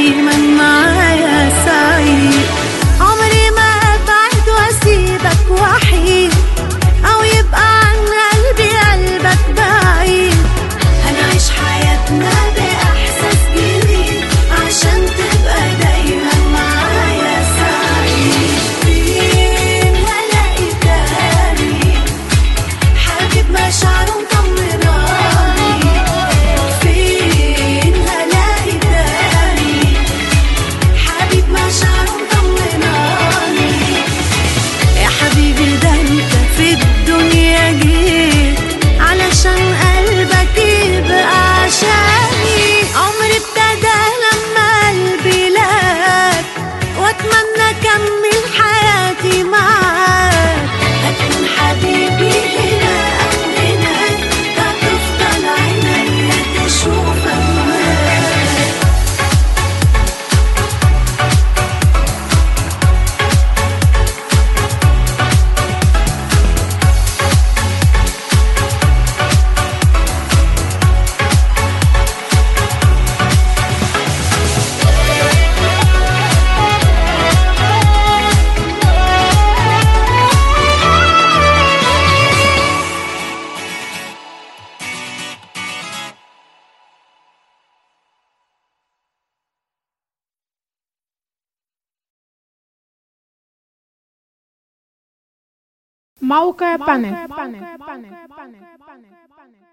دايما معايا سعيد. عمري ما ابعد واسيبك وحيد، او يبقى عن قلبي قلبك بعيد. هنعيش حياتنا باحساس جديد عشان تبقى دايما معايا سعيد. فين هلاقي تاني حبيب مشاعره مطمناني؟ فين هلاقي تاني حبيب مشاعره مطمناني؟ يا حبيبي ده انت في الدنيا جيت علشان قلبك يبقى عشاني. عمري ابتدى لما قلبي لك، واتمنى اكمل حياتي معاك. هتكون حبيبي هنا او هناك، هتفضل عينيا تشوفك معاك. موقع بانل.